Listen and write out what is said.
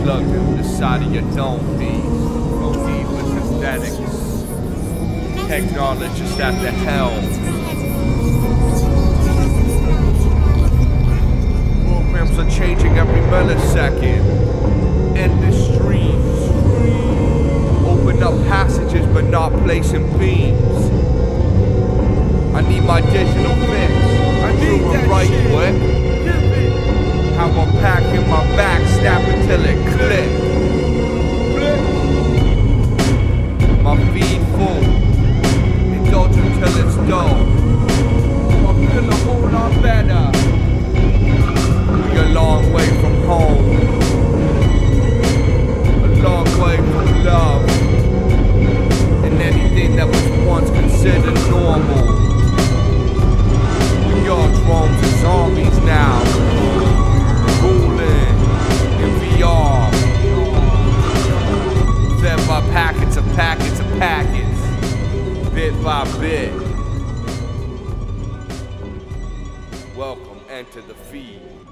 plugged into the side of your dome piece. No needless aesthetics. Technologists at the helm. Programs are changing every millisecond. Industries open up passages but not placing beams. I need my digital fix. I need that right shit. Quick. How I'm packing my back, snap until it click. My feed full, indulge until it's dull. I feel a whole lot better. We a long way from home, a long way from love, and anything that was once considered normal. We are drones and zombies now. Rolling in VR, fed by packets of packets, bit by bit. Welcome, enter the feed.